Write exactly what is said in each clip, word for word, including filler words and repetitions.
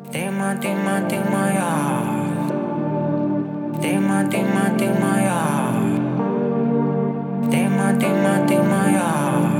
Тема, тема, ты моя. Тема, тема, ты моя. Тема, тема, ты моя.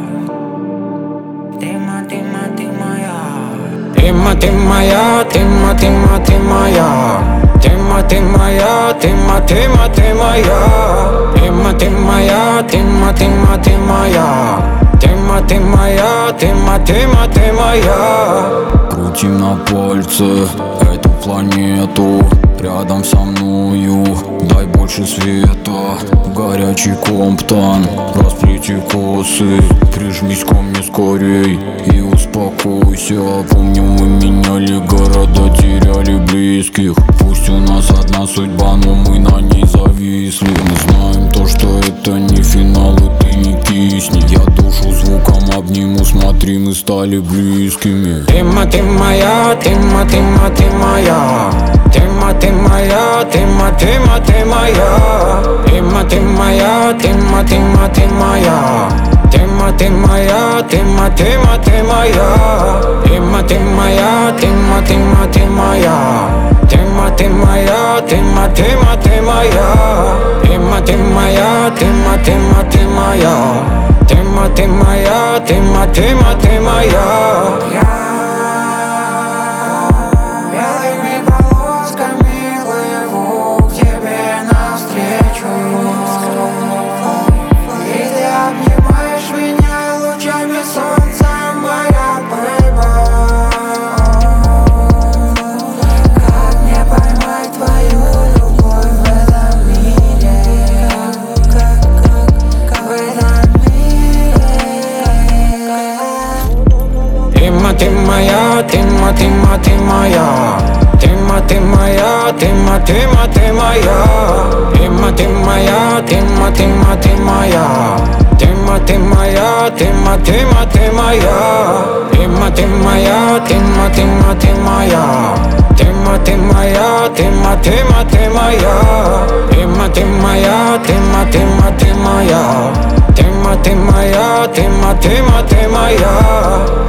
Тема, тема, ты моя. Тема, ты моя, тема, тема, ты моя. Тема, ты моя, тема, тема, ты моя. Тема, ты моя, тема, тема, ты моя. Тема, ты моя, тема, тема, ты моя. Крутим на пальце эту планету рядом со мною, дай больше света. Горячий комптон, расплети косы, прижмись ко мне скорей и успокойся. Помню, мы меняли города, теряли близких. Пусть у нас одна судьба, но мы на ней зависли. Мы знаем то, что это не финал, и ты не кисни. Я душу звуком обниму, смотри, мы стали близкими. Тема, ты моя, тема, тема, ты моя. Тема, ты моя, тема, тема, ты моя. Тема, ты моя, тема, тема, ты моя. Тема, ты моя, тема, тема, ты моя. Тема, ты моя, тема, тема, ты моя. Тема, ты моя, тема, тема, ты моя. Тема, ты моя, тема, тема, ты моя. Тема, ты моя, тема, тема, ты моя. Тема, ты моя, тема, тема, ты моя. Тема, ты моя, тема, тема, ты моя. Тема, ты моя, тема, тема, ты моя. Тема, ты моя, тема, тема, ты моя. Тема, ты моя, тема, тема, ты моя. Тема, ты моя, тема, тема, ты моя. Тема, ты моя, тема, тема, ты моя. Тема, ты моя, тема, тема, ты моя.